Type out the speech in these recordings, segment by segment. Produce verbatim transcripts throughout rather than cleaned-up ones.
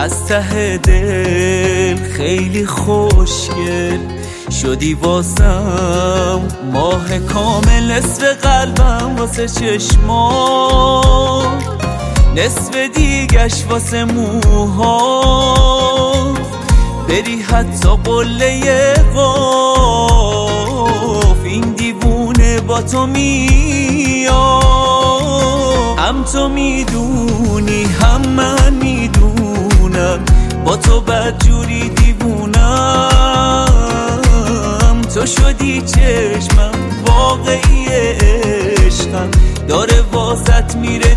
از ته دل خیلی خوشگل شدی واسم، ماه کامل نصف قلبم واسه چشمات، نصف دیگش واسه موهات، بری حتی قله قاف این دیوونه با تو میاد. هم تو میدونی هم من میدونم با تو بدجوری دیوونم، تو شدی چشمم واقعی عشقم داره واسط میره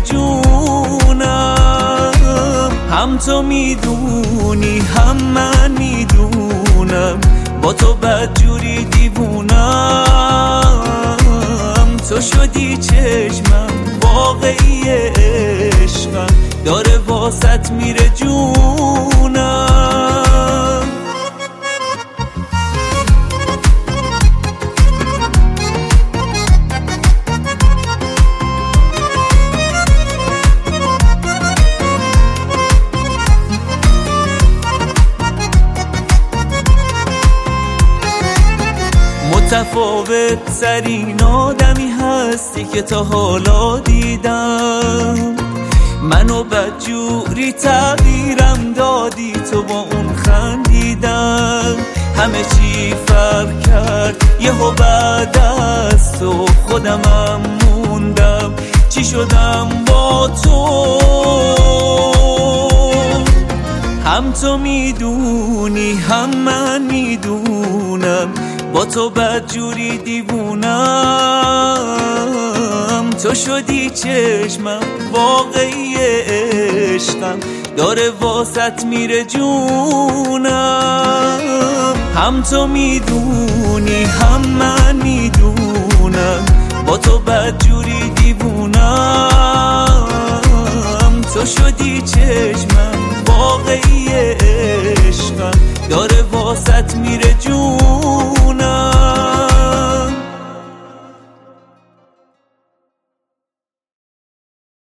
جونم. هم تو میدونی هم من میدونم با تو بدجوری دیوونم، تو شدی چشمم واقعی عشقم داره واسط میره جونم. متفاوت ترین آدمی هستی که تا حالا دیدم، منو بدجوری تغییرم دادی تو با اون خندیدم. همه چی فرق کرد یهو بعد از تو خودمم موندم، چی شدم با تو. هم تو میدونی هم من میدونم با تو بدجوری دیوونم، تو شدی چشمم واقعی عشقم داره واسط میره جونم. هم تو میدونی هم من میدونم با تو بدجوری دیوونم، تو شدی چشمم واقعی عشقم داره واسط میره جونم.